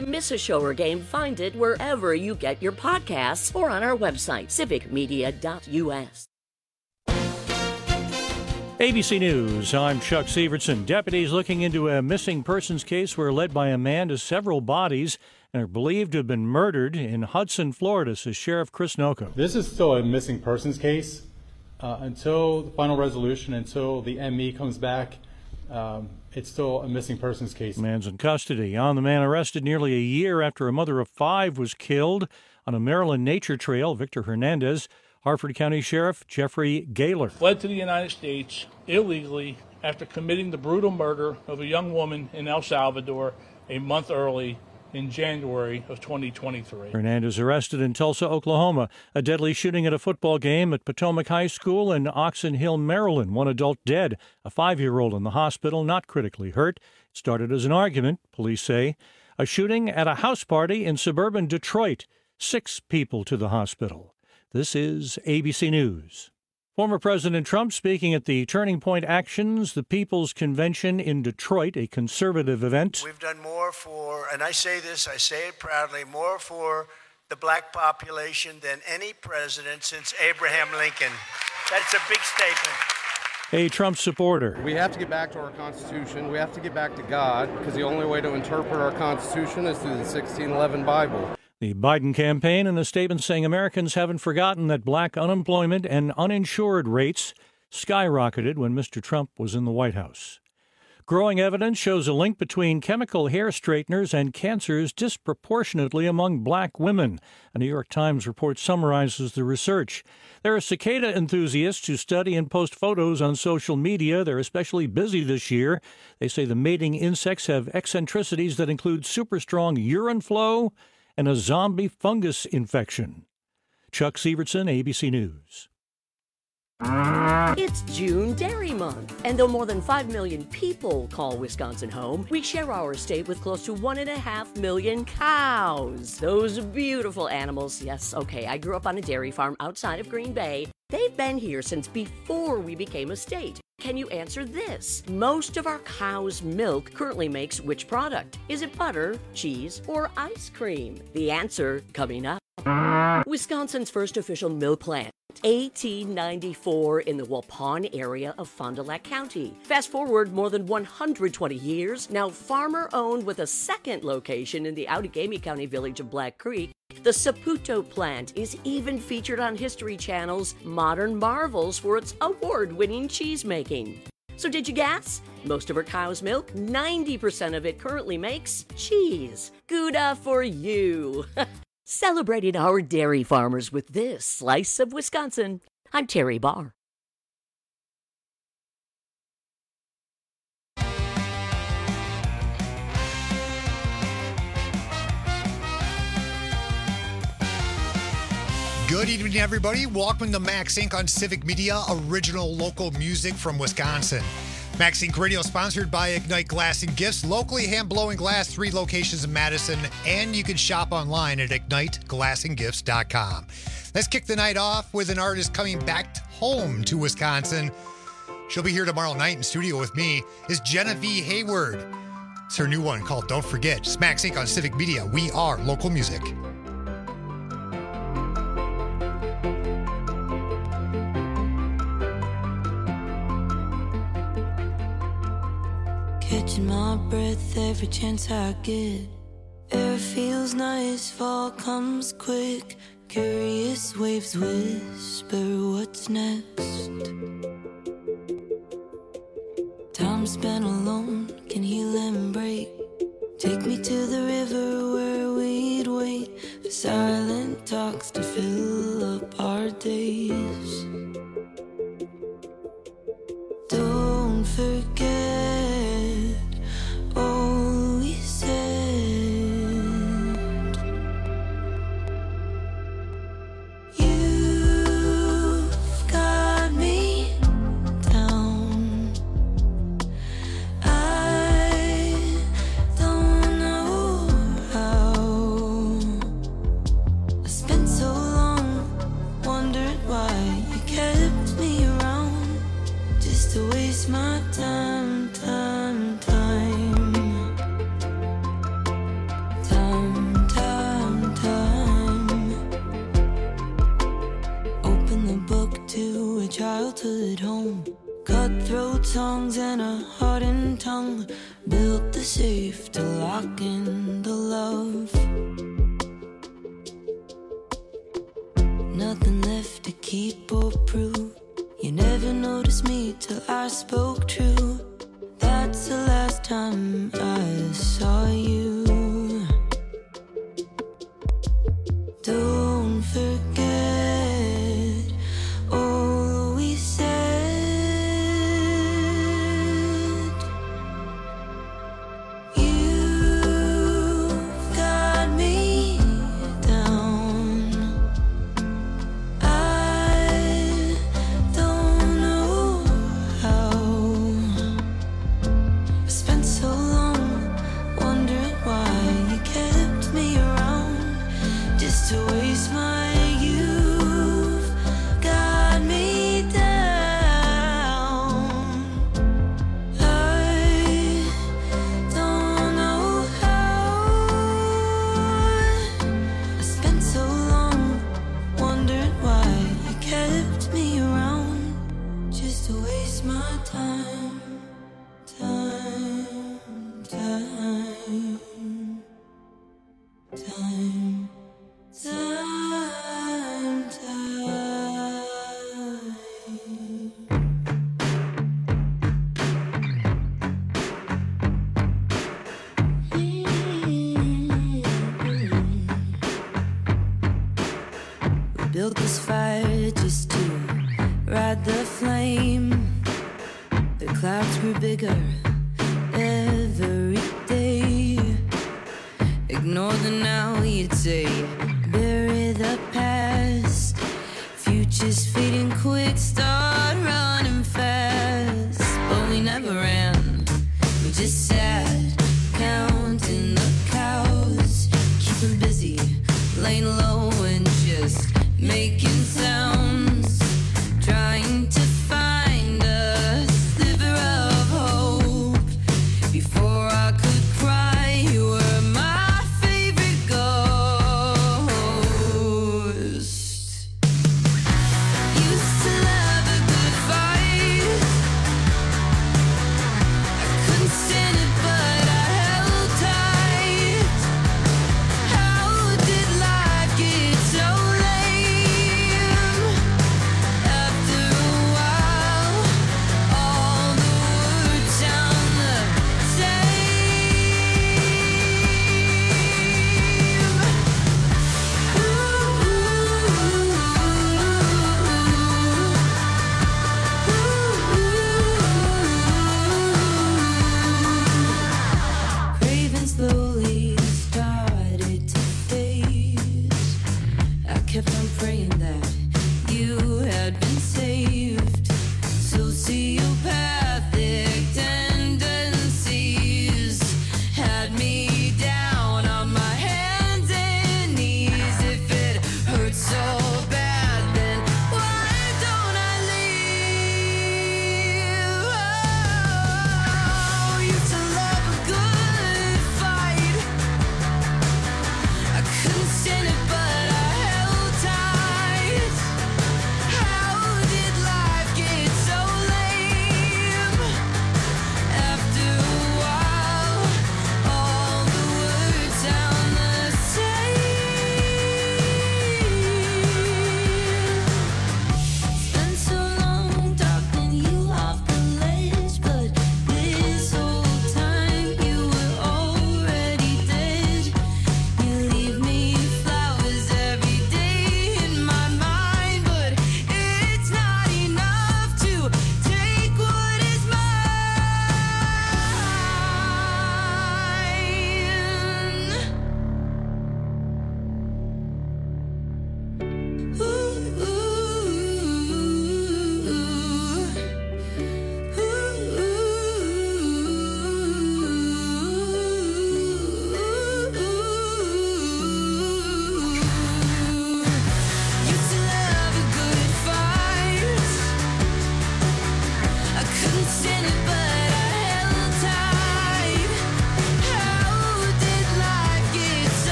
you miss a show or game, find it wherever you get your podcasts or on our website, civicmedia.us. ABC News, I'm Chuck Severson. Deputies looking into a missing persons case were led by a man to several bodies and are believed to have been murdered in Hudson, Florida, says Sheriff Chris Noko. This is still a missing persons case. Until the final resolution, until the ME comes back, it's still a missing persons case. Man's in custody. On the man arrested nearly a year after a mother of 5 was killed on a Maryland nature trail, Victor Hernandez. Harford County Sheriff Jeffrey Gaylor fled to the United States illegally after committing the brutal murder of a young woman in El Salvador a month early in January of 2023. Hernandez arrested in Tulsa, Oklahoma. A deadly shooting at a football game at Potomac High School in Oxon Hill, Maryland. 1 adult dead, a 5-year-old in the hospital, not critically hurt. It started as an argument, police say. A shooting at a house party in suburban Detroit. 6 people to the hospital. This is ABC News. Former President Trump speaking at the Turning Point Actions, the People's Convention in Detroit, a conservative event. We've done more for, and I say this, I say it proudly, more for the black population than any president since Abraham Lincoln. That's a big statement. A Trump supporter. We have to get back to our Constitution. We have to get back to God, because the only way to interpret our Constitution is through the 1611 Bible. The Biden campaign in a statement saying Americans haven't forgotten that black unemployment and uninsured rates skyrocketed when Mr. Trump was in the White House. Growing evidence shows a link between chemical hair straighteners and cancers disproportionately among black women. A New York Times report summarizes the research. There are cicada enthusiasts who study and post photos on social media. They're especially busy this year. They say the mating insects have eccentricities that include super strong urine flow and a zombie fungus infection. Chuck Severson, ABC News. It's June Dairy Month, and though more than 5 million people call Wisconsin home, we share our state with close to 1.5 million cows. Those beautiful animals. Yes, okay, I grew up on a dairy farm outside of Green Bay. They've been here since before we became a state. Can you answer this? Most of our cow's milk currently makes which product? Is it butter, cheese, or ice cream? The answer coming up. Wisconsin's first official milk plant, 1894, in the Waupun area of Fond du Lac County. Fast forward more than 120 years, now farmer-owned with a second location in the Outagamie County village of Black Creek. The Saputo plant is even featured on History Channel's Modern Marvels for its award-winning cheese making. So did you guess? Most of our cow's milk, 90% of it currently makes cheese. Gouda for you. Celebrating our dairy farmers with this slice of Wisconsin. I'm Terry Barr. Good evening, everybody. Welcome to Max Inc. on Civic Media, original local music from Wisconsin. Max Inc. Radio sponsored by Ignite Glass and Gifts, locally hand-blowing glass, 3 locations in Madison, and you can shop online at IgniteGlassandGifts.com. Let's kick the night off with an artist coming back home to Wisconsin. She'll be here tomorrow night in studio with me, is Genevieve Hayward. It's her new one called Don't Forget. It's Max Inc. on Civic Media. We are local music. Catching my breath every chance I get. Air feels nice, fall comes quick. Curious waves whisper what's next. Time spent alone can heal and break. Take me to the river where we'd wait for silent talks to fill up our days. Don't forget all we said. You've got me down. I don't know how. I spent so long songs and a heart and tongue. Built the safe to lock in the love. Nothing left to keep or prove. You never noticed me till I spoke true. That's the last time I saw you. Don't forget all we said. You've got me down. I don't know how. I spent so long wondering why you kept me around, just to waste my youth. Got me down. I don't know how. I spent so long wondering why you kept me around, just to waste my time. We built this fire just to ride the flame. The clouds grew bigger every day. Ignore the now, you'd say. Bury the past. Future's fading quick, start running fast. But we never ran, we just sat, counting the cows. Keeping busy, laying low and just making sounds. Trying to find a sliver of hope. Before I could cry, you were my favorite ghost. Used to love a good fight. I couldn't stand it, but I held tight. How did life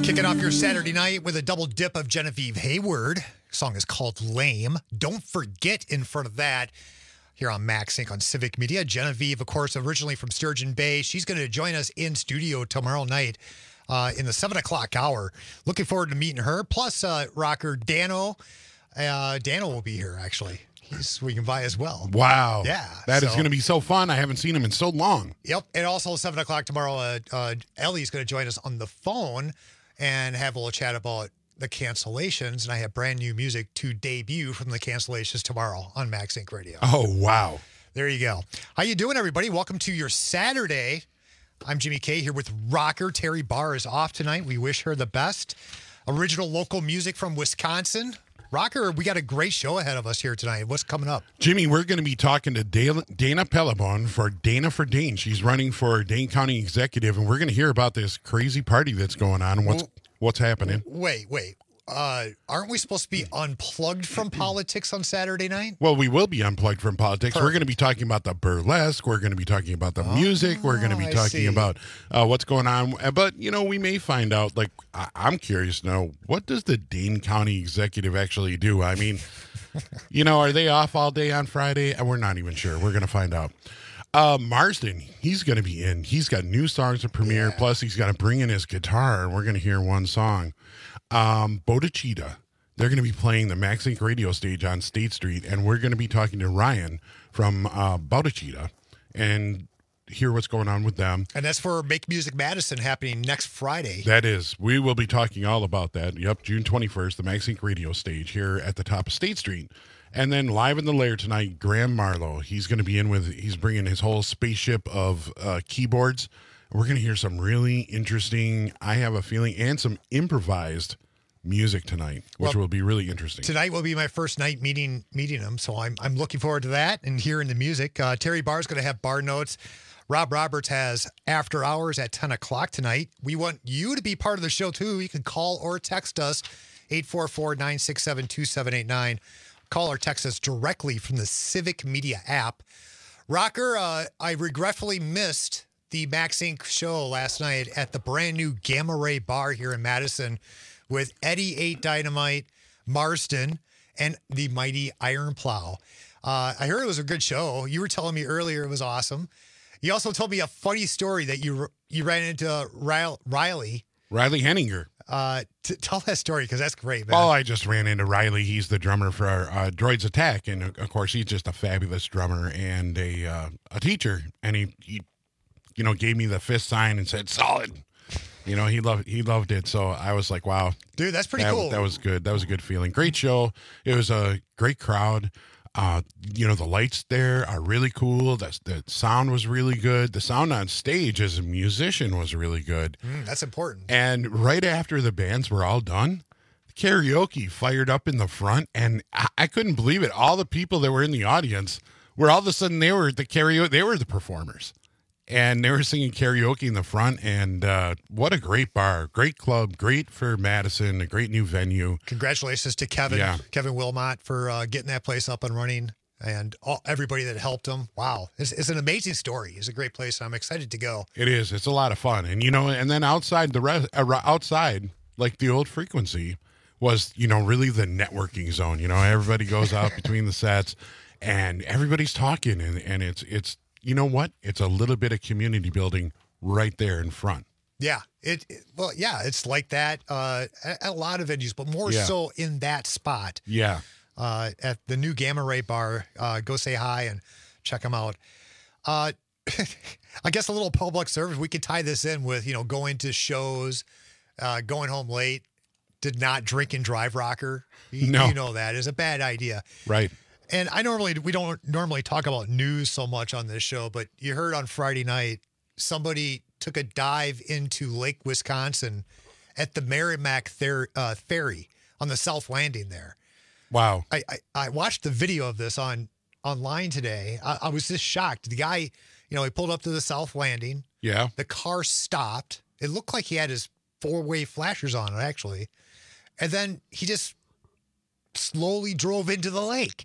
Kicking off your Saturday night with a double dip of Genevieve Hayward. Song is called Lame. Don't forget in front of that here on Max Inc. on Civic Media. Genevieve, of course, originally from Sturgeon Bay. She's going to join us in studio tomorrow night in the 7 o'clock hour. Looking forward to meeting her. Plus, rocker Dano. Dano will be here, actually. He's swinging by as well. Wow. Yeah. That is going to be so fun. I haven't seen him in so long. Yep. And also 7 o'clock tomorrow, Ellie's going to join us on the phone and have a little chat about the cancellations. And I have brand new music to debut from the cancellations tomorrow on Max Inc. Radio. Oh, wow. There you go. How you doing, everybody? Welcome to your Saturday. I'm Jimmy K here with rocker. Terry Barr is off tonight. We wish her the best. Original local music from Wisconsin. Rocker, we got a great show ahead of us here tonight. What's coming up? Jimmy, we're going to be talking to Dana Pellebon for Dana for Dane. She's running for Dane County Executive, and we're going to hear about this crazy party that's going on and what's happening. Wait. Aren't we supposed to be unplugged from politics on Saturday night? Well, we will be unplugged from politics. Perfect. We're going to be talking about the burlesque. We're going to be talking about the music. We're going to be talking about what's going on. But, we may find out, I'm curious to know, what does the Dane County Executive actually do? I mean, are they off all day on Friday? And we're not even sure. We're going to find out. Marsden, he's going to be in. He's got new songs to premiere. Yeah. Plus, he's got to bring in his guitar, and we're going to hear one song. Bodachita, they're going to be playing the Max Inc. radio stage on State Street, and we're going to be talking to Ryan from Bodachita and hear what's going on with them. And that's for Make Music Madison happening next Friday. That is. We will be talking all about that. Yep, June 21st, the Max Inc. radio stage here at the top of State Street. And then live in the lair tonight, Graham Marlowe. He's going to be he's bringing his whole spaceship of keyboards. We're going to hear some really interesting, I have a feeling, and some improvised music tonight, which will be really interesting. Tonight will be my first night meeting him, so I'm looking forward to that and hearing the music. Terry Barr's going to have bar notes. Rob Roberts has after hours at 10 o'clock tonight. We want you to be part of the show, too. You can call or text us, 844-967-2789. Call or text us directly from the Civic Media app. Rocker, I regretfully missed the Max Inc. show last night at the brand new Gamma Ray Bar here in Madison with Eddie 8 Dynamite, Marsden, and the mighty Iron Plow. I heard it was a good show. You were telling me earlier it was awesome. You also told me a funny story that you ran into Riley Henninger. Tell that story because that's great, man. Oh, I just ran into Riley. He's the drummer for Droids Attack, and of course he's just a fabulous drummer and a teacher. And he gave me the fist sign and said solid. He loved it. So I was like, wow, dude, that's pretty cool. That was good. That was a good feeling. Great show. It was a great crowd. The lights there are really cool. The sound was really good. The sound on stage as a musician was really good. That's important. And right after the bands were all done, karaoke fired up in the front, and I couldn't believe it. All the people that were in the audience were all of a sudden they were the performers. And they were singing karaoke in the front, and what a great bar, great club, great for Madison, a great new venue. Congratulations to Kevin Wilmot for getting that place up and running, and everybody that helped him. Wow, it's an amazing story. It's a great place. I'm excited to go. It is. It's a lot of fun, and and then outside outside, like the old Frequency, was really the networking zone. Everybody goes out between the sets, and everybody's talking, and it's. You know what? It's a little bit of community building right there in front. Yeah. It's like that at a lot of venues, but more so in that spot. Yeah. At the new Gamma Ray Bar. Go say hi and check them out. I guess a little public service. We could tie this in with, going to shows, going home late, did not drink and drive, rocker. No. You know that is a bad idea. Right. And we don't normally talk about news so much on this show, but you heard on Friday night, somebody took a dive into Lake Wisconsin at the Merrimack Ferry on the South Landing there. Wow. I watched the video of this online today. I was just shocked. The guy, he pulled up to the South Landing. Yeah. The car stopped. It looked like he had his four-way flashers on it, actually. And then he just slowly drove into the lake.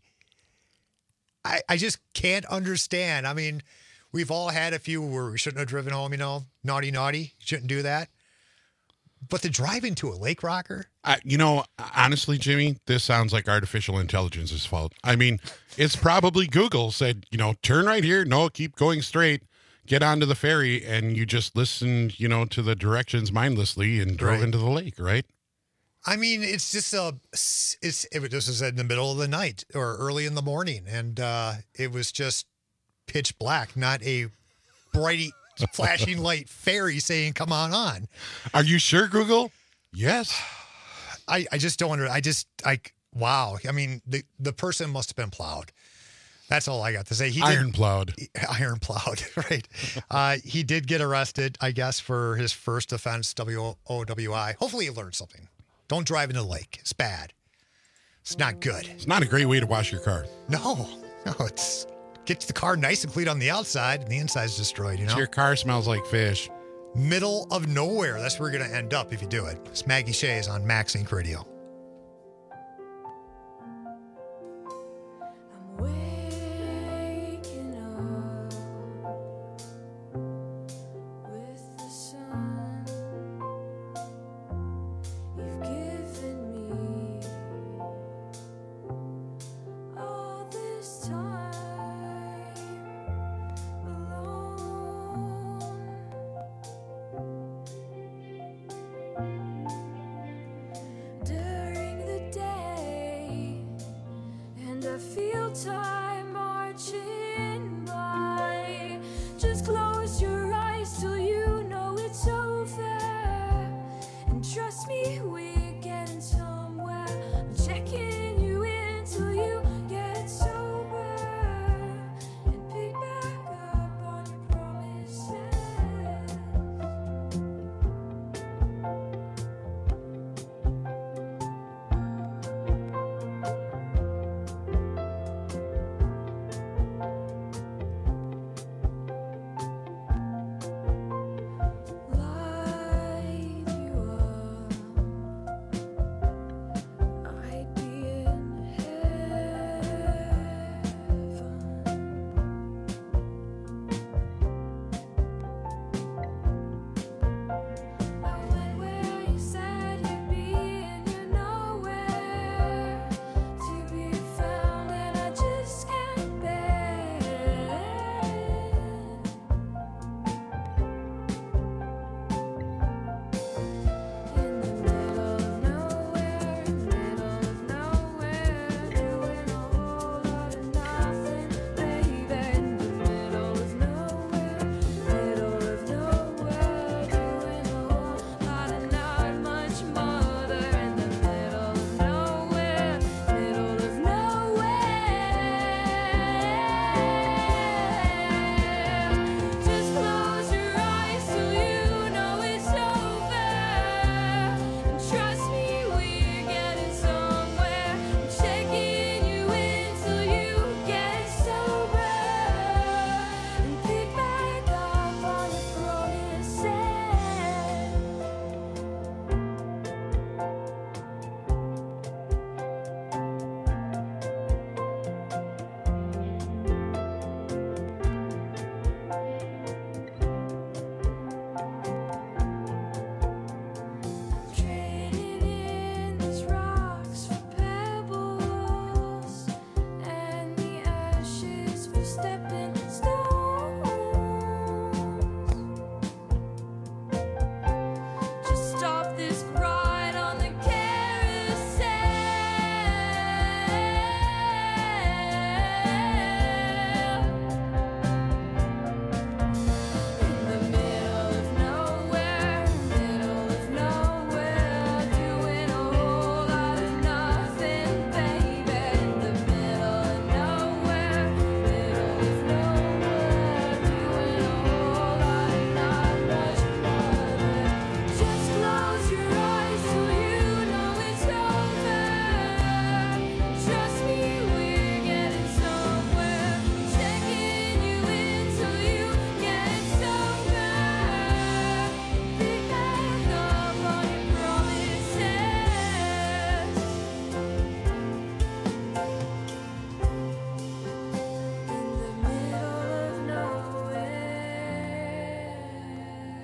I just can't understand. I mean, we've all had a few where we shouldn't have driven home, naughty, shouldn't do that. But the drive into a lake rocker? Honestly, Jimmy, this sounds like artificial intelligence's fault. I mean, it's probably Google said, turn right here. No, keep going straight. Get onto the ferry, and you just listened, to the directions mindlessly and drove into the lake, right? I mean, it's just this is in the middle of the night or early in the morning, and it was just pitch black, not a bright flashing light ferry saying, come on. Are you sure, Google? Yes. I just don't wow. I mean, the person must have been plowed. That's all I got to say. Iron plowed, right? He did get arrested, I guess, for his first offense, WOWI. Hopefully he learned something. Don't drive in the lake. It's bad. It's not good. It's not a great way to wash your car. No, it's gets the car nice and clean on the outside, and the inside's destroyed, So your car smells like fish. Middle of nowhere. That's where you're going to end up if you do it. It's Maggie Shays on Max Inc. Radio.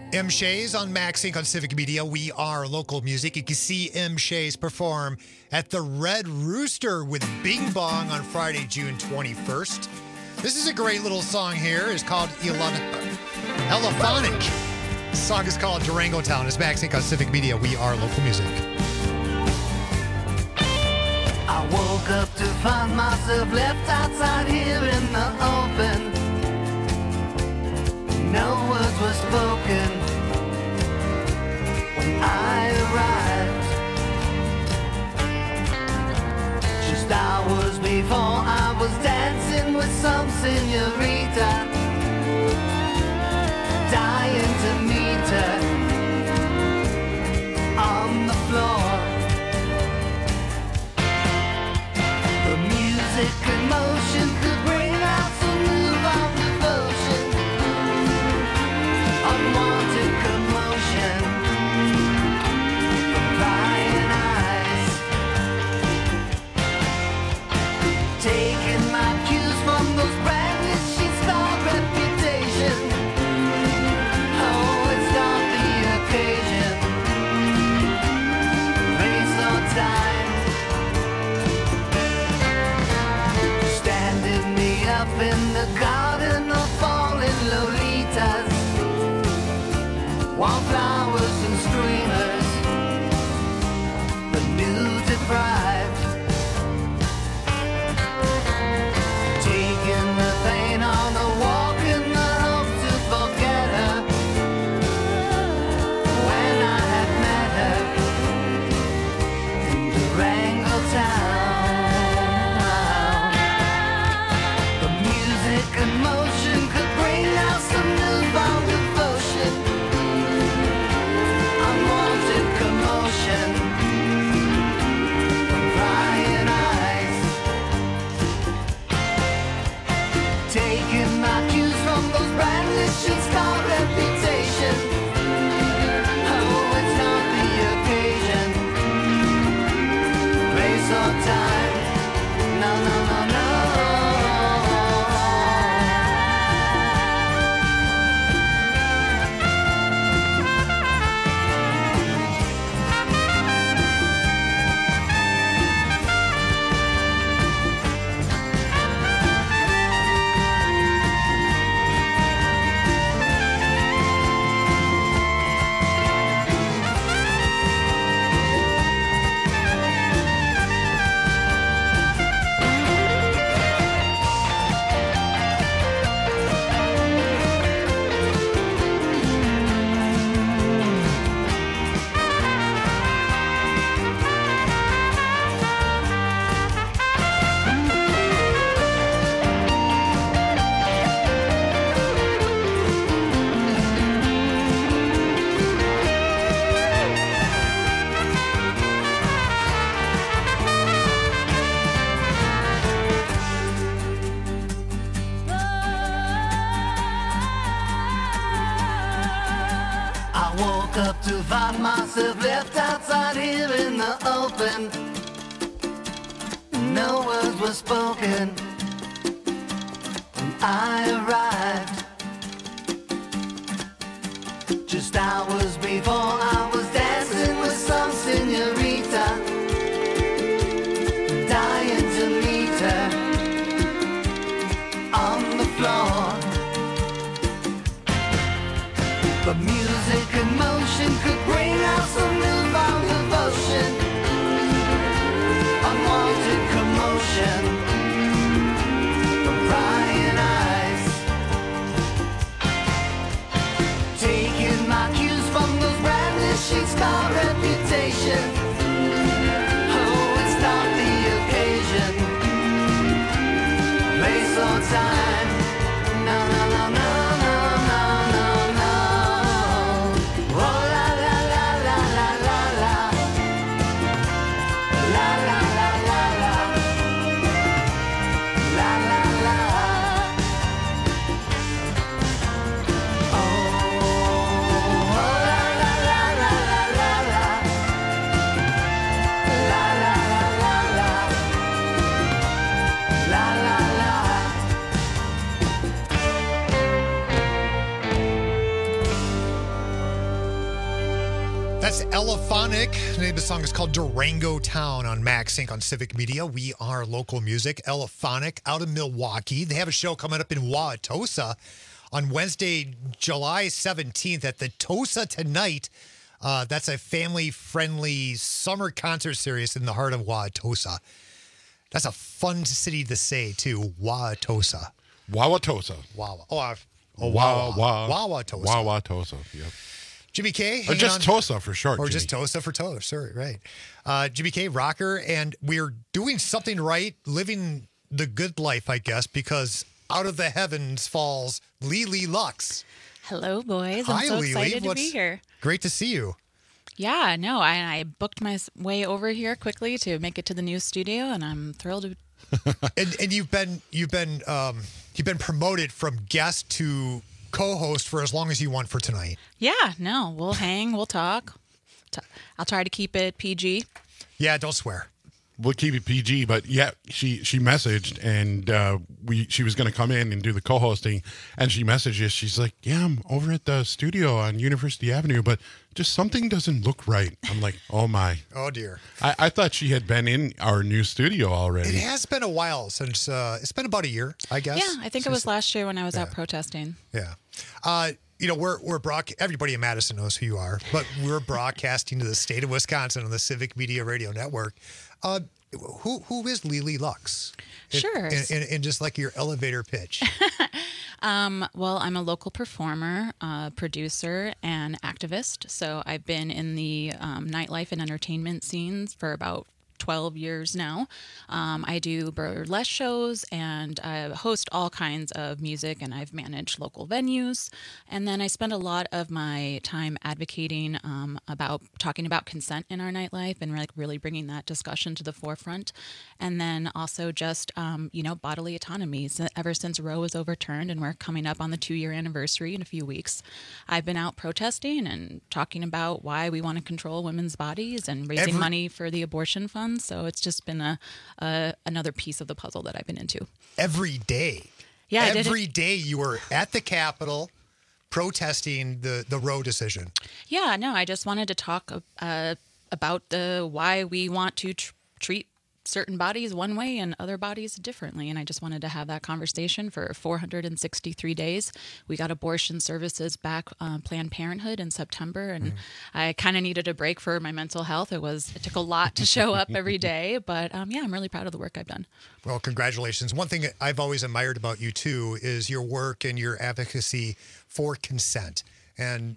M. Shays on Max Inc. on Civic Media. We are local music. You can see M. Shays perform at the Red Rooster with Bing Bong on Friday, June 21st. This is a great little song here. It's called Elephonic. The song is called Durango Town. It's Max Inc. on Civic Media. We are local music. I woke up to find myself left outside here in the open. No words were spoken when I arrived. Just hours before I was dancing with some señorita, dying to meet her on the floor. The music and motion could bring out some newfound devotion, unwanted commotion from prying eyes, taking my cues from those brandished star reputation. Oh, it's not the occasion, race or time, standing me up in the garden of falling lolitas, wildflowers and streamers, the new deprived, taking the pain on the walk in the hope to forget her. When I had met her in Durango Town, the music and motion could bring out some newfound devotion, unwanted commotion from prying eyes, taking my cues from those brandished star reputation. Oh, it's not the occasion, place or time. No, no, no, no. I woke up to find myself left outside here in the open. No words were spoken when I arrived. Just hours before I was dancing with some señorita, dying to meet her on the floor. The music and motion could bring out some newfound devotion, unwanted commotion from prying eyes, taking my cues from those brandished star reputation. Oh, it's not the occasion, place or time. No, no, no, no, no, no, no, no. That's Elephonic. The name of the song is called Durango Town on Max Inc. on Civic Media. We are local music. Elephonic out of Milwaukee. They have a show coming up in Wauwatosa on Wednesday, July 17th at the Tosa Tonight. That's a family-friendly summer concert series in the heart of Wauwatosa. That's a fun city to say, too. Wauwatosa. Wauwatosa. Wauwatosa. Wauwatosa. Yep. Jimmy K. Or just Tosa for short. Or Jimmy. just Tosa for Tosa. Sorry, right. Jimmy K. Rocker, and we're doing something right, living the good life, I guess, because out of the heavens falls Lily Lux. Hello, boys. Hi, I'm so Lily. excited to be here. Great to see you. Yeah, no, I booked my way over here quickly to make it to the new studio, and I'm thrilled to. and you've been promoted from guest to co-host for as long as you want for tonight. Yeah, no, we'll hang, we'll talk. I'll try to keep it PG. Yeah, don't swear. We'll keep it PG, but yeah, she messaged, and she was going to come in and do the co-hosting, and she messaged us. She's like, "Yeah, I'm over at the studio on University Avenue, but just something doesn't look right." I'm like, "Oh my, oh dear." I thought she had been in our new studio already. It has been a while since it's been about a year, I guess. Yeah, I think it was last year when I was out protesting. Yeah. We're everybody in Madison knows who you are, but we're broadcasting to the state of Wisconsin on the Civic Media Radio Network. Who is Lily Lux? Sure. In just like your elevator pitch. Well, I'm a local performer, producer, and activist. So I've been in the nightlife and entertainment scenes for about 12 years now. I do burlesque shows and I host all kinds of music, and I've managed local venues. And then I spend a lot of my time advocating about talking about consent in our nightlife and really bringing that discussion to the forefront. And then also just, bodily autonomy. So ever since Roe was overturned and we're coming up on the 2-year anniversary in a few weeks, I've been out protesting and talking about why we want to control women's bodies and raising money for the abortion fund. So it's just been another piece of the puzzle that I've been into. Every day. Yeah, every day you were at the Capitol protesting the Roe decision. Yeah, no, I just wanted to talk about why we want to treat certain bodies one way and other bodies differently. And I just wanted to have that conversation for 463 days. We got abortion services back, Planned Parenthood in September, and I kind of needed a break for my mental health. It took a lot to show up every day, but I'm really proud of the work I've done. Well, congratulations. One thing I've always admired about you too is your work and your advocacy for consent. And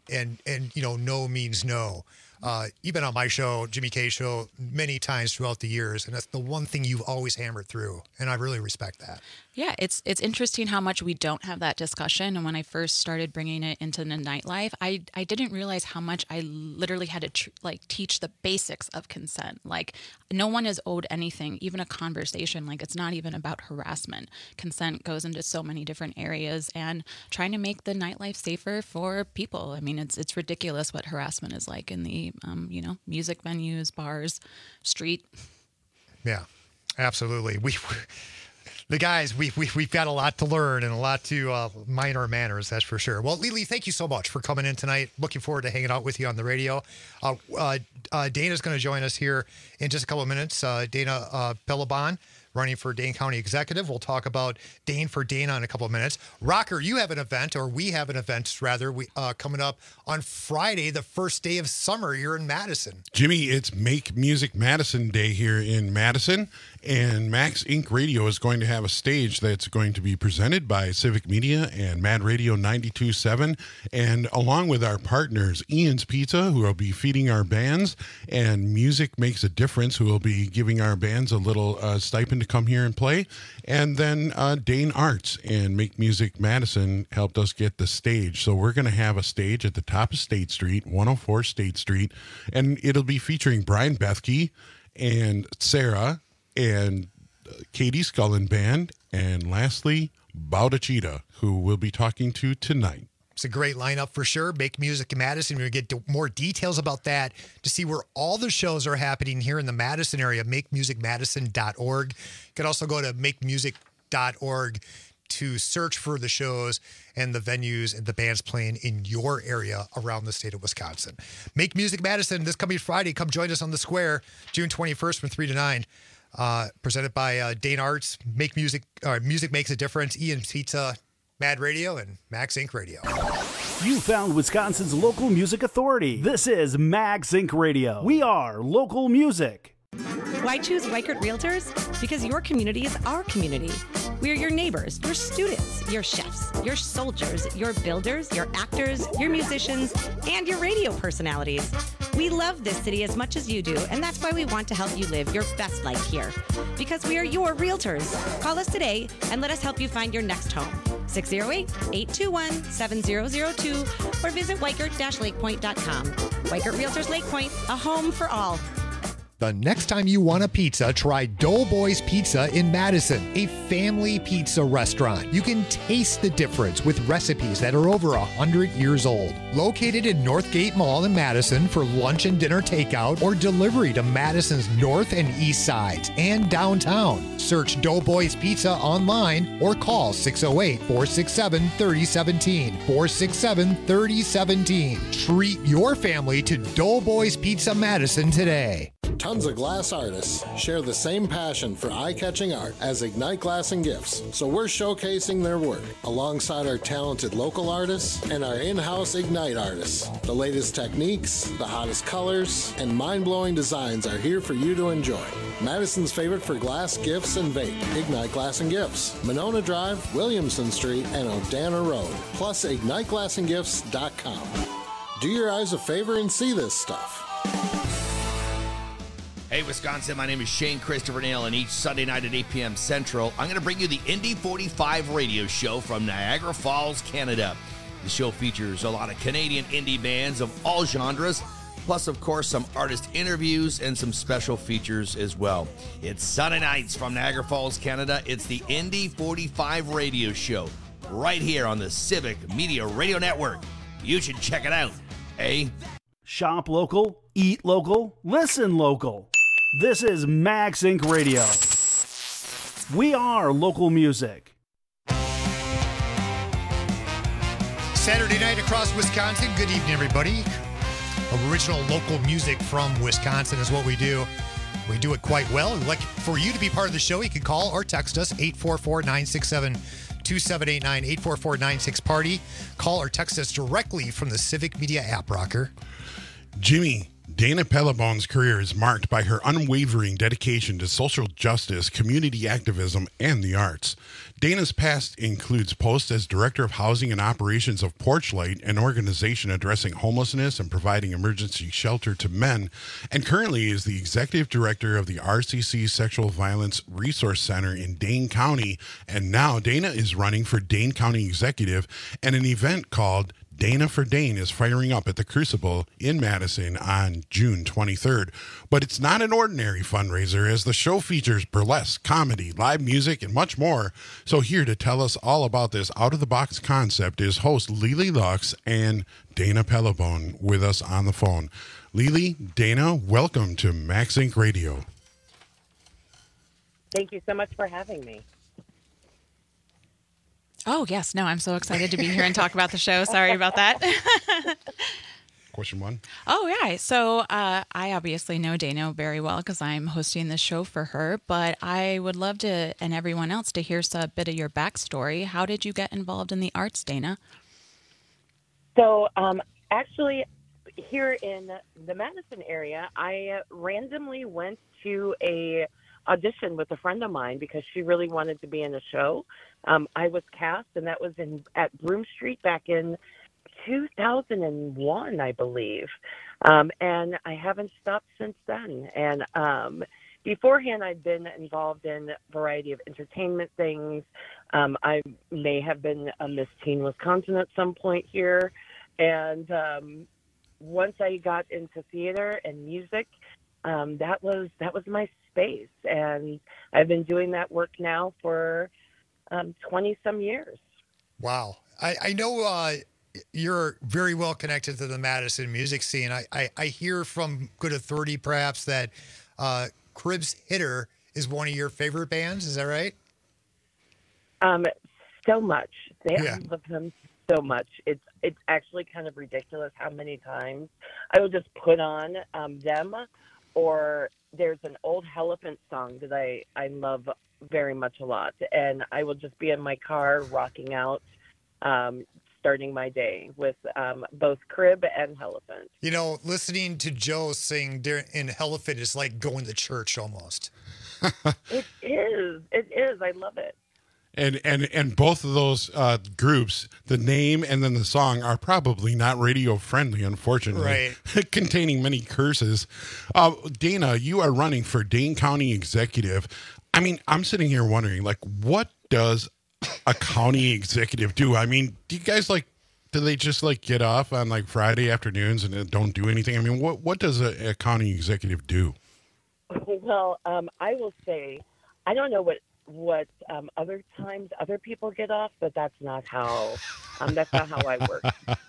no means no. You've been on my show, Jimmy K Show, many times throughout the years, and that's the one thing you've always hammered through, and I really respect that. Yeah, it's interesting how much we don't have that discussion. And when I first started bringing it into the nightlife, I didn't realize how much I literally had to teach the basics of consent. Like, no one is owed anything, even a conversation. Like, it's not even about harassment. Consent goes into so many different areas, and trying to make the nightlife safer for people. I mean, it's ridiculous what harassment is like in the music venues, bars, street. Yeah, absolutely. The guys, we've got a lot to learn and a lot to mind our manners, that's for sure. Well, Lily, thank you so much for coming in tonight. Looking forward to hanging out with you on the radio. Dana's going to join us here in just a couple of minutes. Dana Bellabon, running for Dane County Executive. We'll talk about Dane for Dana in a couple of minutes. Rocker, you have an event, or we have an event, rather, coming up on Friday, the first day of summer here in Madison. Jimmy, it's Make Music Madison Day here in Madison, and Max Inc. Radio is going to have a stage that's going to be presented by Civic Media and Mad Radio 92.7, and along with our partners, Ian's Pizza, who will be feeding our bands, and Music Makes a Difference, who will be giving our bands a little stipend to come here and play, and then Dane Arts and Make Music Madison helped us get the stage. So we're going to have a stage at the top of State Street, 104 State Street, and it'll be featuring Brian Bethke and Sarah and Katie Scullin Band, and lastly, Bauda Cheetah, who we'll be talking to tonight. It's a great lineup for sure. Make Music in Madison. We're going to get more details about that to see where all the shows are happening here in the Madison area. MakeMusicMadison.org. You can also go to makemusic.org to search for the shows and the venues and the bands playing in your area around the state of Wisconsin. Make Music Madison this coming Friday. Come join us on the Square, June 21st from 3 to 9. Presented by Dane Arts. Music makes a difference. Ian's Pizza, Mad Radio, and Max Inc. Radio. You found Wisconsin's local music authority. This is Max Inc. Radio. We are local music. Why choose Weichert Realtors? Because your community is our community. We're your neighbors, your students, your chefs, your soldiers, your builders, your actors, your musicians, and your radio personalities. We love this city as much as you do, and that's why we want to help you live your best life here. Because we are your realtors. Call us today and let us help you find your next home. 608-821-7002 or visit Weichert-lakepoint.com. Weichert Realtors Lake Point, a home for all. The next time you want a pizza, try Doughboys Pizza in Madison, a family pizza restaurant. You can taste the difference with recipes that are over 100 years old. Located in Northgate Mall in Madison for lunch and dinner takeout or delivery to Madison's north and east sides and downtown. Search Doughboys Pizza online or call 608-467-3017. 467-3017. Treat your family to Doughboys Pizza Madison today. Tons of glass artists share the same passion for eye-catching art as Ignite Glass and Gifts, so we're showcasing their work alongside our talented local artists and our in-house Ignite artists. The latest techniques, the hottest colors, and mind-blowing designs are here for you to enjoy. Madison's favorite for glass, gifts, and vape, Ignite Glass and Gifts, Monona Drive, Williamson Street, and Odana Road, plus IgniteGlassandGifts.com. Do your eyes a favor and see this stuff. Hey, Wisconsin, my name is Shane Christopher Nail, and each Sunday night at 8 p.m. Central, I'm going to bring you the Indy 45 radio show from Niagara Falls, Canada. The show features a lot of Canadian indie bands of all genres, plus, of course, some artist interviews and some special features as well. It's Sunday nights from Niagara Falls, Canada. It's the Indy 45 radio show right here on the Civic Media Radio Network. You should check it out, eh? Shop local, eat local, listen local. This is Max Inc. Radio. We are local music. Saturday night across Wisconsin. Good evening, everybody. Original local music from Wisconsin is what we do. We do it quite well. We'd like for you to be part of the show. You can call or text us 844-967-2789, 844-96-PARTY. Call or text us directly from the Civic Media app, Rocker. Jimmy, Dana Pellibone's career is marked by her unwavering dedication to social justice, community activism, and the arts. Dana's past includes posts as Director of Housing and Operations of Porchlight, an organization addressing homelessness and providing emergency shelter to men, and currently is the Executive Director of the RCC Sexual Violence Resource Center in Dane County, and now Dana is running for Dane County Executive, and an event called Dana for Dane is firing up at the Crucible in Madison on June 23rd. But it's not an ordinary fundraiser, as the show features burlesque, comedy, live music, and much more. So here to tell us all about this out-of-the-box concept is host Lily Lux and Dana Pellibone with us on the phone. Lily, Dana, welcome to Max Inc. Radio. Thank you so much for having me. Oh, yes. No, I'm so excited to be here and talk about the show. Sorry about that. Question one. Oh, yeah. So I obviously know Dana very well because I'm hosting the show for her, but I would love to, and everyone else, to hear a bit of your backstory. How did you get involved in the arts, Dana? So actually, here in the Madison area, I randomly went to a audition with a friend of mine because she really wanted to be in a show. I was cast, and that was at Broome Street back in 2001, I believe. And I haven't stopped since then. And beforehand, I'd been involved in a variety of entertainment things. I may have been a Miss Teen Wisconsin at some point here. And once I got into theater and music, that was my space. And I've been doing that work now for 20-some years. Wow. I know you're very well connected to the Madison music scene. I hear from good authority, perhaps, that Cribs Hitter is one of your favorite bands. Is that right? so much. Yeah. I love them so much. It's actually kind of ridiculous how many times I will just put on them, or there's an old Elephant song that I love very much a lot, and I will just be in my car rocking out, starting my day with both Crib and Elephant. You know, listening to Joe sing in Elephant is like going to church almost. It is. It is. I love it. And both of those groups, the name and then the song, are probably not radio friendly, unfortunately. Right. Containing many curses. Dana, you are running for Dane County Executive. I mean, I'm sitting here wondering, like, what does a county executive do? I mean, do you guys do they just get off on Friday afternoons and don't do anything? I mean, what does a county executive do? Well, I will say, I don't know what other times other people get off, but that's not how I work.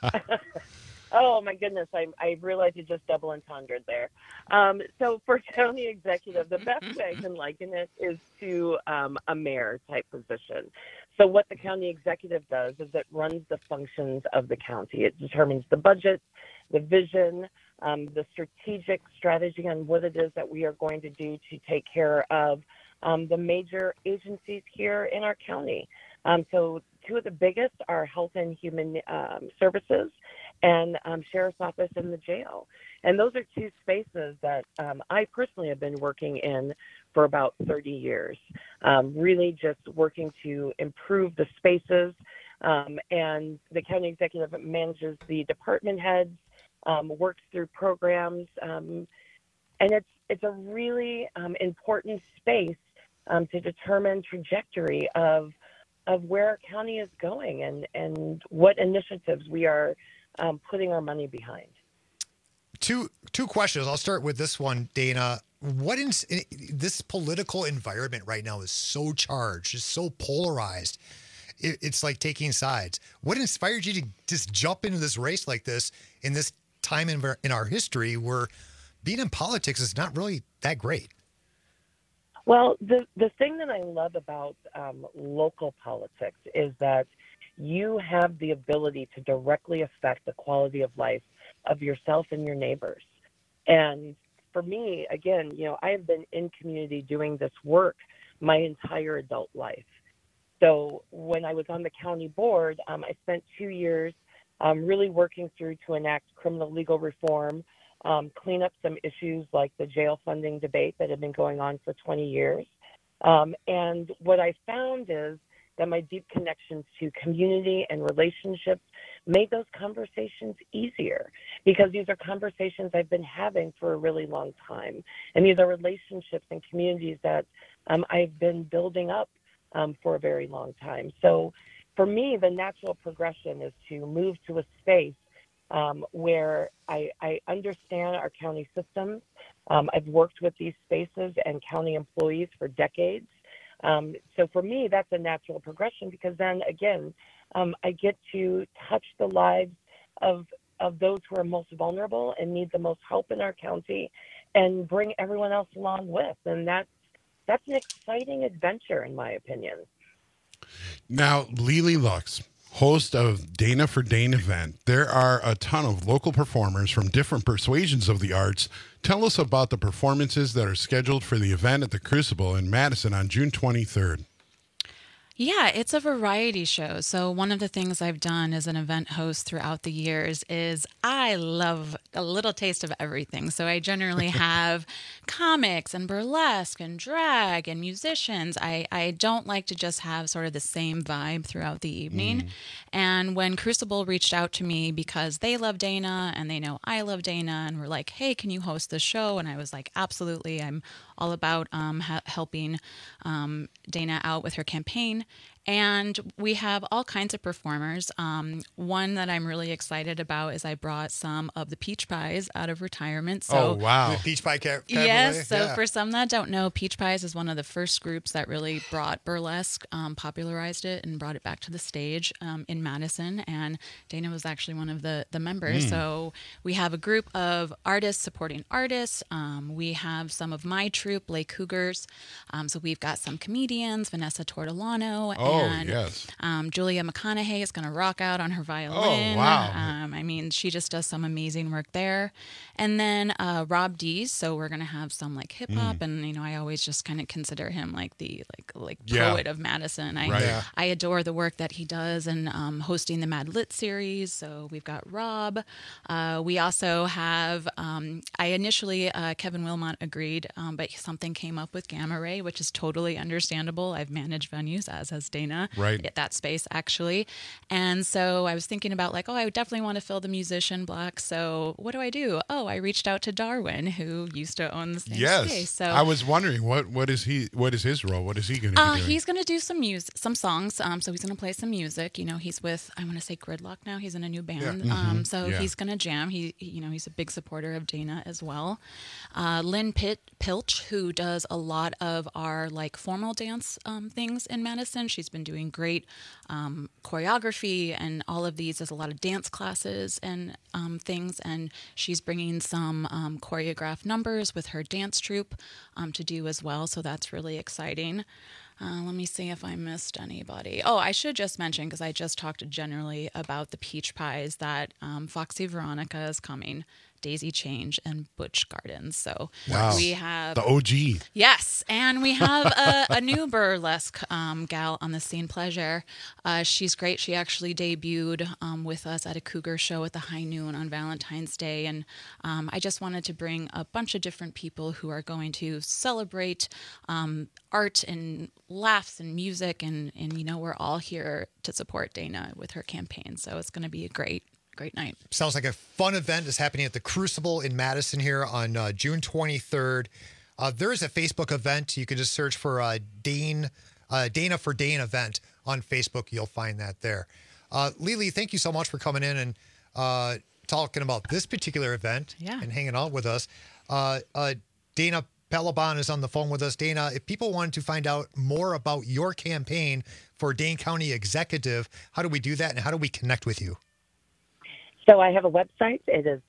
Oh my goodness, I realized you just double entendred there. So for county executive, the best way I can liken it is to a mayor type position. So what the county executive does is it runs the functions of the county. It determines the budget, the vision, the strategic strategy on what it is that we are going to do to take care of the major agencies here in our county. So two of the biggest are Health and Human Services and Sheriff's Office and the jail. And those are two spaces that I personally have been working in for about 30 years, really just working to improve the spaces. And the county executive manages the department heads, works through programs, and it's a really important space to determine trajectory of where our county is going and what initiatives we are putting our money behind. Two questions. I'll start with this one, Dana. This political environment right now is so charged, is so polarized. It's like taking sides. What inspired you to just jump into this race like this in this time in our history where being in politics is not really that great? Well, the thing that I love about local politics is that you have the ability to directly affect the quality of life of yourself and your neighbors. And for me, again, I have been in community doing this work my entire adult life. So when I was on the county board, I spent 2 years really working through to enact criminal legal reform, clean up some issues like the jail funding debate that had been going on for 20 years. And what I found is that my deep connections to community and relationships made those conversations easier, because these are conversations I've been having for a really long time. And these are relationships and communities that I've been building up for a very long time. So for me, the natural progression is to move to a space where I understand our county systems. I've worked with these spaces and county employees for decades. So for me, that's a natural progression, because then again, I get to touch the lives of those who are most vulnerable and need the most help in our county, and bring everyone else along with. And that's an exciting adventure, in my opinion. Now, Lily Lux, host of Dana for Dane event. There are a ton of local performers from different persuasions of the arts. Tell us about the performances that are scheduled for the event at the Crucible in Madison on June 23rd. Yeah, it's a variety show. So one of the things I've done as an event host throughout the years is I love a little taste of everything. So I generally have comics and burlesque and drag and musicians. I don't like to just have sort of the same vibe throughout the evening. And when Crucible reached out to me because they love Dana and they know I love Dana and were like, hey, can you host this show? And I was like, absolutely. I'm all about helping Dana out with her campaign. And we have all kinds of performers. One that I'm really excited about is I brought some of the Peach Pies out of retirement. So, oh, wow. The Peach Pie Cabaret? Yes. So yeah. For some that don't know, Peach Pies is one of the first groups that really brought burlesque, popularized it, and brought it back to the stage in Madison. And Dana was actually one of the members. So we have a group of artists supporting artists. We have some of my troupe, Lake Cougars. So we've got some comedians, Vanessa Tortolano. Oh, And, yes. Julia McConaughey is going to rock out on her violin. Oh, wow. I mean, she just does some amazing work there. And then Rob Dees. So we're going to have some like hip hop, and I always just kind of consider him like the poet of Madison. I adore the work that he does, and hosting the Mad Lit series. So we've got Rob. We also have. I initially Kevin Wilmot agreed, but something came up with Gamma Ray, which is totally understandable. I've managed venues, as has Dana, at that space actually, and so I was thinking about like, I would definitely want to fill the musician block. So what do I do? I reached out to Darwin, who used to own the same space. So I was wondering what is his role? What is he going to be doing? He's going to do some songs. So he's going to play some music. He's with, I want to say Gridlock now. He's in a new band. He's going to jam. He's a big supporter of Dana as well. Lynn Pilch, who does a lot of our like formal dance things in Madison. She's been doing great choreography and all of these. There's a lot of dance classes and things, and she's bringing some choreographed numbers with her dance troupe to do as well. So that's really exciting. Let me see if I missed anybody. I should just mention, because I just talked generally about the peach pies, that Foxy Veronica is coming, Daisy Change, and Butch Gardens. So we have... The OG. Yes, and we have a new burlesque gal on the scene, Pleasure. She's great. She actually debuted with us at a Cougar show at the High Noon on Valentine's Day, and I just wanted to bring a bunch of different people who are going to celebrate art and laughs and music, and we're all here to support Dana with her campaign. So it's going to be a great night. Sounds like a fun event is happening at the Crucible in Madison here on June 23rd. There is a Facebook event. You can just search for Dana for Dane event on Facebook. You'll find that there. Lily, thank you so much for coming in and talking about this particular event and hanging out with us. Dana Pelabon is on the phone with us. Dana, if people wanted to find out more about your campaign for Dane County Executive, how do we do that, and how do we connect with you? So I have a website. It is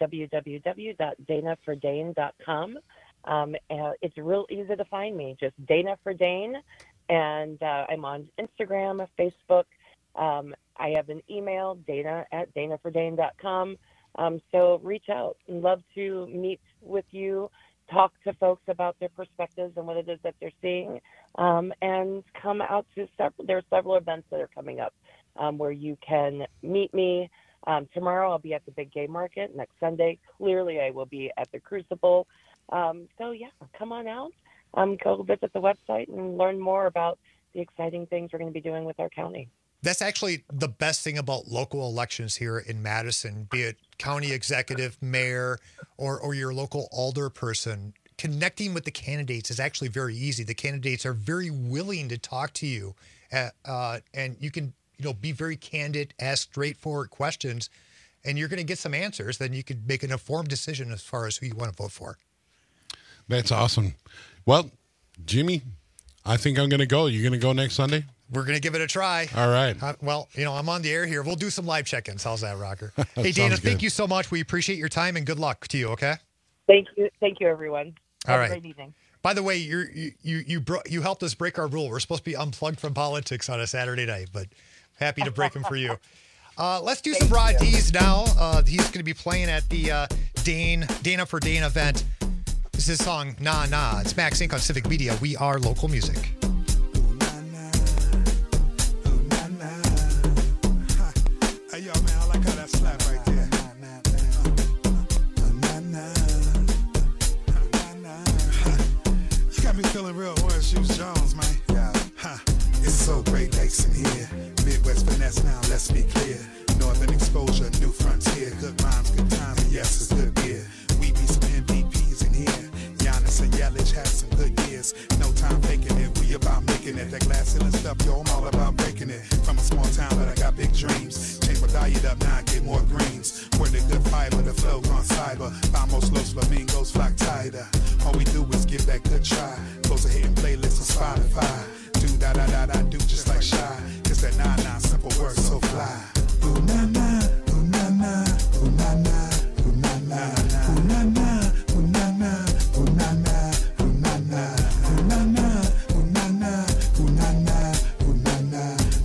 www.danafordane.com. It's real easy to find me, just Dana for Dane. And I'm on Instagram, Facebook. I have an email, dana@danafordane.com. So reach out. I'd love to meet with you, talk to folks about their perspectives and what it is that they're seeing, and come out to there are several events that are coming up where you can meet me. Tomorrow I'll be at the Big Game Market. Next Sunday, clearly I will be at the Crucible. Come on out. Go visit the website and learn more about the exciting things we're going to be doing with our county. That's actually the best thing about local elections here in Madison, be it county executive, mayor, or your local alder person. Connecting with the candidates is actually very easy. The candidates are very willing to talk to you, and you can be very candid, ask straightforward questions, and you're going to get some answers. Then you could make an informed decision as far as who you want to vote for. That's awesome. Well, Jimmy, I think I'm going to go. You're going to go next Sunday? We're going to give it a try. All right. I'm on the air here. We'll do some live check-ins. How's that, Rocker? Hey, Dana, thank you so much. We appreciate your time, and good luck to you, okay? Thank you. Thank you, everyone. All right. Have a great evening. By the way, you helped us break our rule. We're supposed to be unplugged from politics on a Saturday night, but happy to break them for you. Let's do some Rod Dees now. He's going to be playing at the Dana for Dane event. This is his song, Nah Nah. It's Max Inc. on Civic Media. We are local music. Hey, yo, man, I like how that slap right there. You got me feeling real Orange Juice Jones, man. It's so great lakes in here. Midwest finesse now, let's be clear. Northern exposure, new frontier. Good rhymes, good times, and yes, it's good beer. We be some MVPs in here. Giannis and Yelich had some good years. No time faking it, we about making it. That glass ceiling stuff, yo, I'm all about breaking it. From a small town, but I got big dreams. Change my diet up, now I get more greens. We're the good fiber, the flow gone cyber. Vamos los flamingos flock tighter. All we do is give that good try. Close a hidden playlist on Spotify. Do da-da-da-da, do just like Shy. It's that nah-nah, simple words so fly. Ooh, na-na, ooh, na-na, ooh, na-na, ooh, na-na, ooh, na-na, ooh, na-na, ooh, na-na, ooh, na-na, ooh, na-na, ooh, na-na, ooh, na-na, ooh, na-na, ooh, na-na, ooh, na-na, ooh,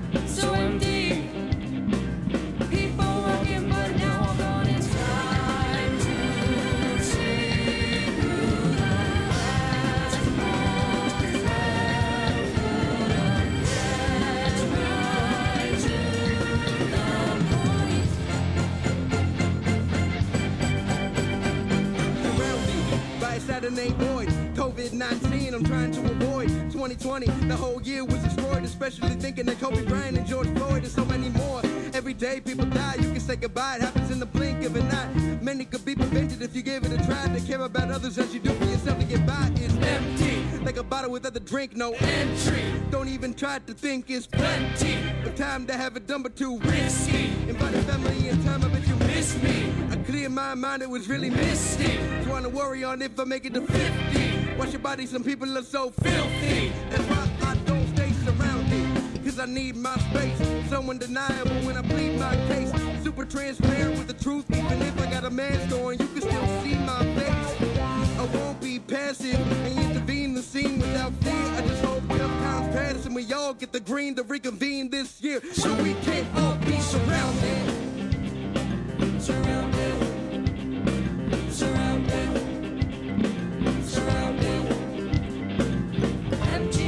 better name void. COVID-19, I'm trying to avoid. 2020, the whole year was destroyed, especially thinking that Kobe Bryant and George Floyd and so many more. Every day people die, you can say goodbye. It happens in the blink of an eye. Many could be prevented if you gave it a try. To care about others as you do for yourself to get by is empty. Like a bottle without the drink, no entry. Don't even try to think it's plenty. But time to have it done but too risky. Invite a family in time, I bet you miss me. I cleared my mind, it was really misty. Trying to worry on if I make it to 50. Watch your body, some people are so filthy. That's why I don't stay surrounded. Cause I need my space. So undeniable when I plead my case. Super transparent with the truth. Even if I got a mask on, you can still see my face. I won't be passive and intervene the scene without fear. I just hope tough times pass and we all get the green to reconvene this year. So we can all be surrounded. Surrounded. Surrounded. Surrounded. Empty.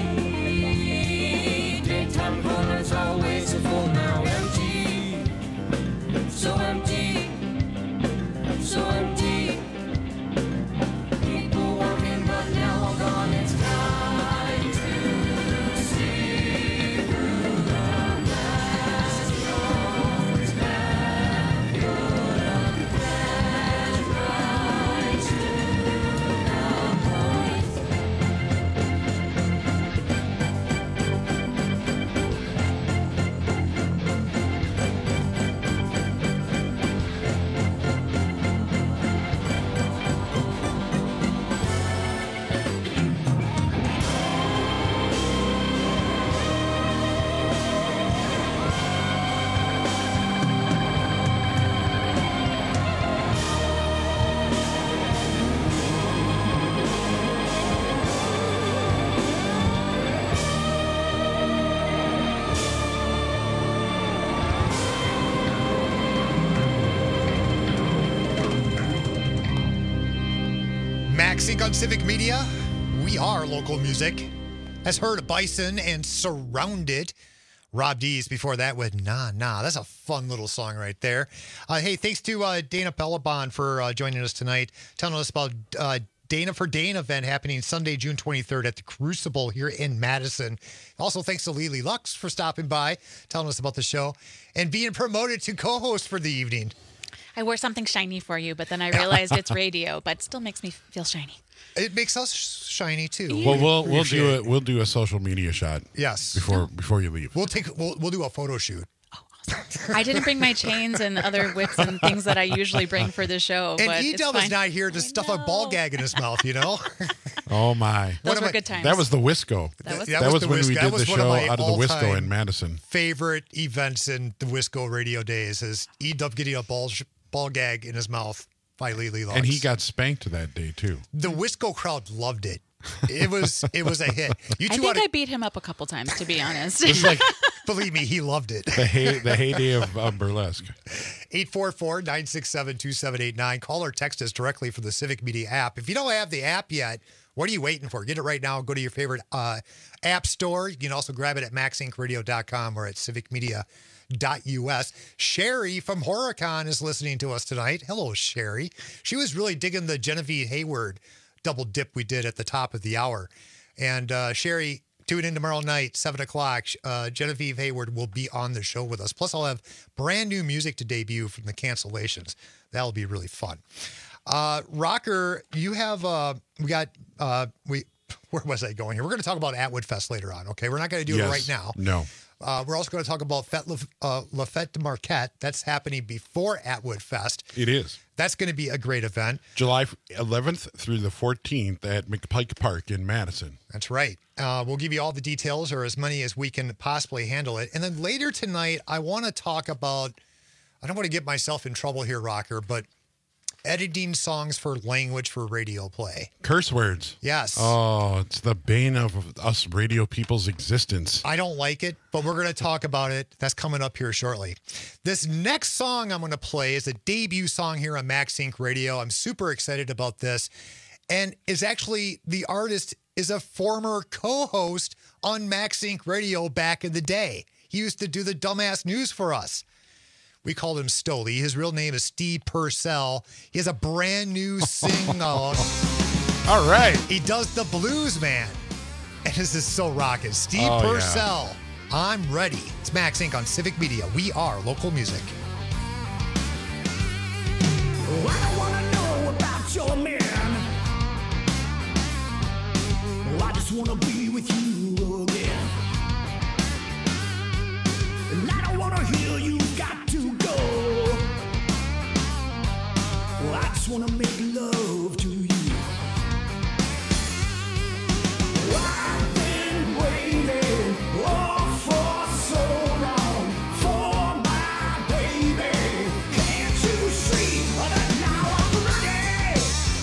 Daytime corners always so full now. Empty. So empty. So empty. People walking but now all gone. It's time to see through the mask. Yours now. Good and bad. Right to MaxSync on Civic Media. We are local music. Has heard Bison and Surrounded. Rob D's before that with Nah Nah. That's a fun little song right there. Hey, thanks to Dana Bellabon for joining us tonight, telling us about Dana for Dane event happening Sunday, June 23rd at the Crucible here in Madison. Also, thanks to Lily Lux for stopping by, telling us about the show, and being promoted to co-host for the evening. I wore something shiny for you, but then I realized it's radio, but it still makes me feel shiny. It makes us shiny too. Well, we'll do it. We'll do a social media shot. Yes. Before you leave. We'll do a photo shoot. I didn't bring my chains and other whips and things that I usually bring for the show. And but E-Dub is not here to stuff a ball gag in his mouth, you know? Oh, my. Those were good times. That was the Wisco. That was when we did the show out of the Wisco in Madison. Favorite events in the Wisco radio days is E-Dub getting a ball gag in his mouth by Lily Lux. And he got spanked that day, too. The Wisco crowd loved it. It was a hit. I think I beat him up a couple times, to be honest. It's like, believe me, he loved it. The heyday of burlesque. 844-967-2789. Call or text us directly from the Civic Media app. If you don't have the app yet, what are you waiting for? Get it right now. Go to your favorite app store. You can also grab it at maxinkradio.com or at civicmedia.us. Sherry from Horicon is listening to us tonight. Hello, Sherry. She was really digging the Genevieve Hayward double dip we did at the top of the hour. And Sherry, tune in tomorrow night, 7 o'clock. Genevieve Hayward will be on the show with us. Plus, I'll have brand new music to debut from the Cancellations. That'll be really fun. Rocker, you have, where was I going here? We're going to talk about Atwood Fest later on, okay? We're not going to do it right now. No. We're also going to talk about La Fête de Marquette. That's happening before Atwood Fest. It is. That's going to be a great event. July 11th through the 14th at McPike Park in Madison. That's right. We'll give you all the details, or as many as we can possibly handle it. And then later tonight, I want to talk about, I don't want to get myself in trouble here, Rocker, but editing songs for language for radio play. Curse words. Yes. Oh, it's the bane of us radio people's existence. I don't like it, but we're going to talk about it. That's coming up here shortly. This next song I'm going to play is a debut song here on MaxSync Radio. I'm super excited about this. And is actually, the artist is a former co-host on MaxSync Radio back in the day. He used to do the dumbass news for us. We called him Stoli. His real name is Steve Purcell. He has a brand new single. All right. He does the Blues Man. And this is so rockin'. Steve Purcell. Yeah. I'm ready. It's Max Inc. on Civic Media. We are local music. Oh, I don't want to know about your man. Oh, I just want to be with you again. And I don't want to hear you got to go. Oh, I just want to make love to you. I've been waiting for so long for my baby. Can't you see that now I'm ready?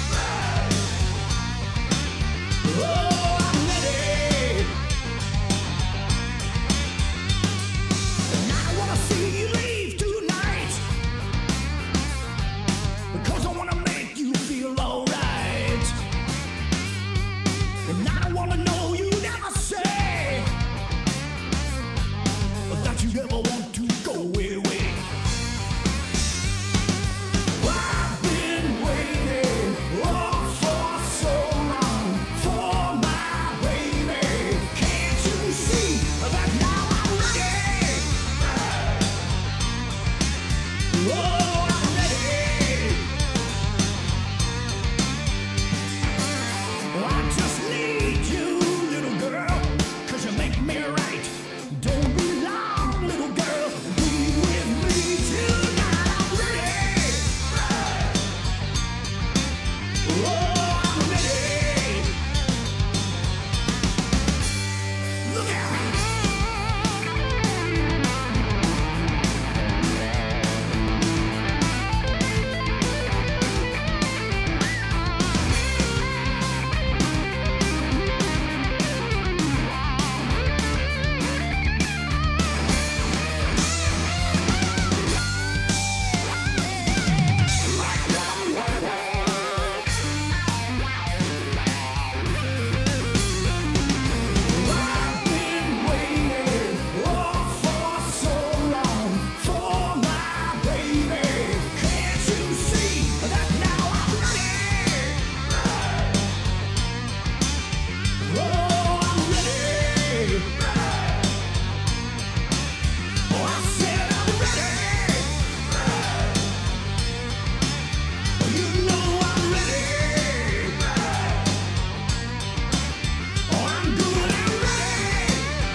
Oh, I'm ready. And I wanna see you leave tonight, because I wanna make you feel alright. And I don't wanna know you never say that you ever want to go away. I've been waiting for so long for my baby. Can't you see that now I'm ready? Oh, I'm ready. I just need you, little girl, 'cause you make me right. Don't be long, little girl, be with me tonight. I'm ready. Oh, I'm ready. Look at me. I've been waiting for so long for my baby. Can't you see that now I'm ready? Oh, I'm ready. Oh, I said I'm ready. You know I'm ready. Oh, I'm good and ready.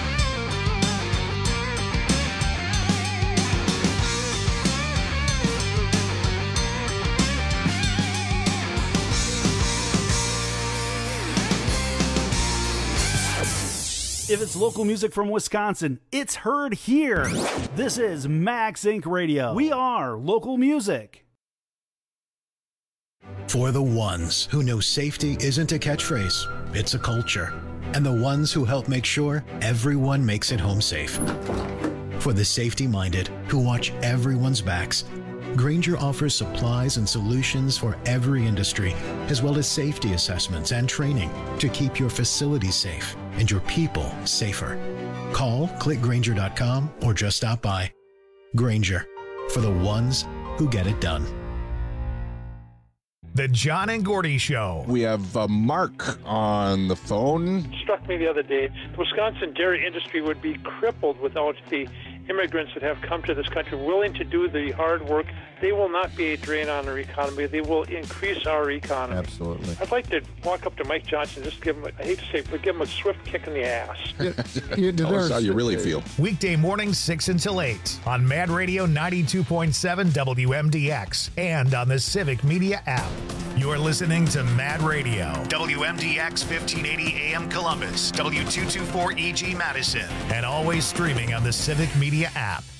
If it's local music from Wisconsin, it's heard here. This is Max Inc. Radio. We are local music. For the ones who know safety isn't a catchphrase, it's a culture. And the ones who help make sure everyone makes it home safe. For the safety-minded who watch everyone's backs, Grainger offers supplies and solutions for every industry, as well as safety assessments and training to keep your facilities safe and your people safer. Call, click Grainger.com, or just stop by. Grainger, for the ones who get it done. The John and Gordy Show. We have Mark on the phone. It struck me the other day, the Wisconsin dairy industry would be crippled without the immigrants that have come to this country willing to do the hard work. They will not be a drain on our economy. They will increase our economy. Absolutely. I'd like to walk up to Mike Johnson and just give him, I hate to say it, but give him a swift kick in the ass. Tell us how you really feel. Weekday mornings 6 until 8 on Mad Radio 92.7 WMDX and on the Civic Media app. You're listening to Mad Radio, WMDX 1580 AM Columbus, W224 EG Madison, and always streaming on the Civic Media app.